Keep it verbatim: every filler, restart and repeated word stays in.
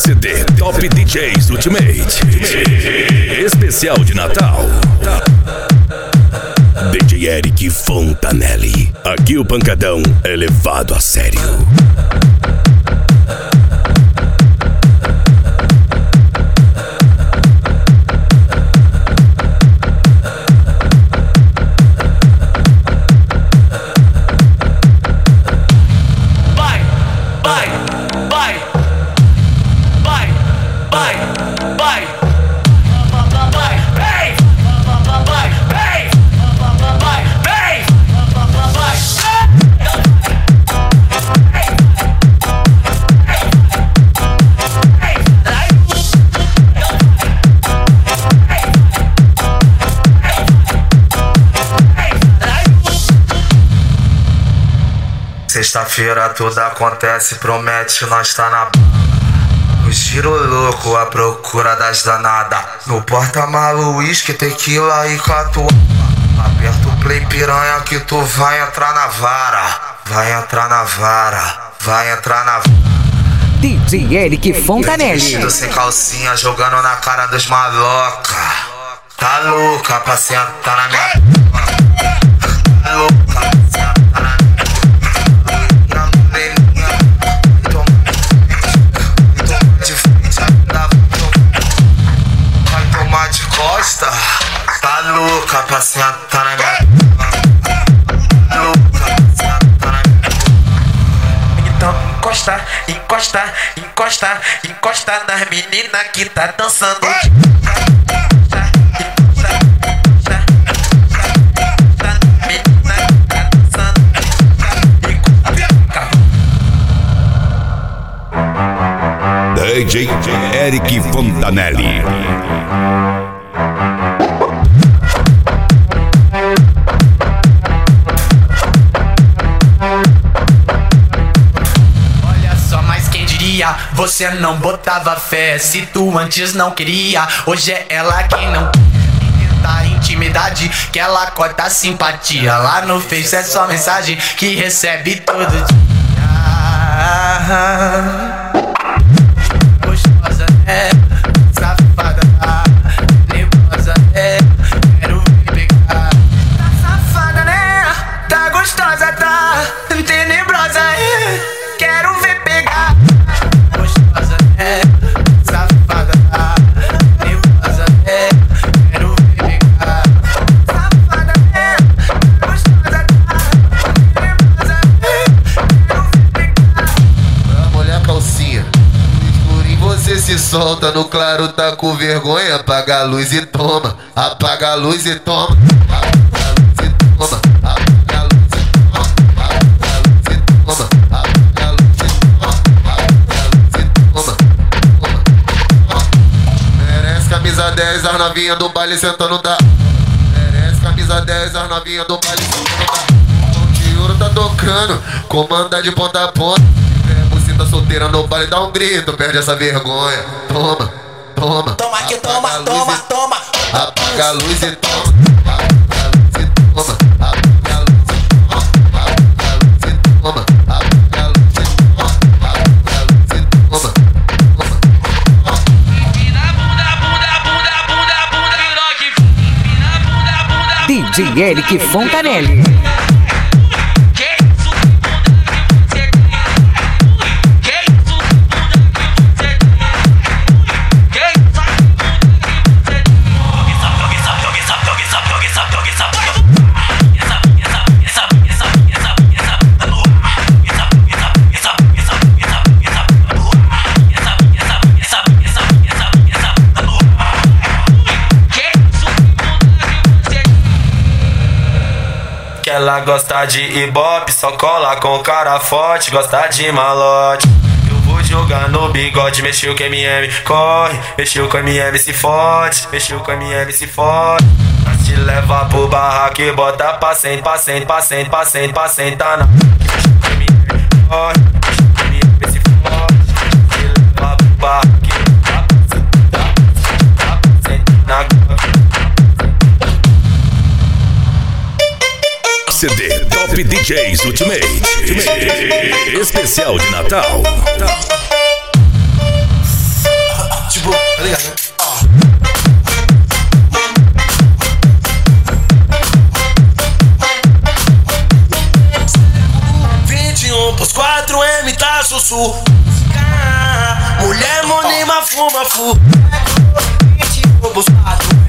C D Top D Js Ultimate especial de Natal. D J Eric Fontanelli. Aqui o pancadão é levado a sério. Sexta-feira tudo acontece, promete, nós tá na no giro louco, à procura das danadas. No porta-malas, uísque, tequila e catuaba. Aperta o play piranha que tu vai entrar na vara. Vai entrar na vara, vai entrar na vara. D J Eric Fontanelli. Vestido sem calcinha, jogando na cara dos maloca. Tá louca pra sentar na minha. Tá louca pra sentar na minha. Costa, tá louca pra sentar na minha. Louca pra sentar na minha. Então encosta, encosta, encosta, encosta nas meninas que tá dançando. D J Eric Fontanelli. Você não botava fé, se tu antes não queria, hoje é ela quem não tenta intimidade, que ela cota simpatia. Lá no Face é só mensagem que recebe todo dia. Gostosa é, safada, nervosa é, quero ver pegar. Tá safada né, tá gostosa, tá tenebrosa é, quero ver pegar. É, safada, nervosa, é, quero ver pegar. Safada, é, gostosa, nervosa, é, quero ver pegar. A mulher calcinha, no escurinho você se solta, no claro tá com vergonha. Apaga a luz e toma, apaga a luz e toma, apaga a luz e toma, apaga a luz e toma, apaga a luz e toma, apaga a luz e toma. Merece camisa dez, as novinhas do baile sentando da. Merece camisa dez, as novinhas do baile sentando da. O de ouro tá tocando, comanda de ponta a ponta. Se tiver buceta solteira no baile, dá um grito, perde essa vergonha. Toma, toma. Toma que toma, toma, e... toma. Apaga a luz e toma. Apaga a luz e toma. Apaga a luz e toma. Apaga a luz e toma. Apaga a luz e toma. Apaga a luz e toma. D J Eric Fontanelli. Ela gosta de ibope, só cola com cara forte, gosta de malote. Eu vou jogar no bigode, mexeu com M M, corre, mexeu com M M, se fode, mexeu com M M, se fode. Nós te leva pro barraco e bota pra sentar, pra sentar, pra sentar, pra sentar, pra sentar na. Mexeu com M M, corre, mexeu com M M, se fode. Te leva pro barraco e bota pra sentar, pra sentar na. C D Top D Js Ultimate especial de Natal. um pros quatro M tá sussu. Mulher monima fuma fu. Pros quatro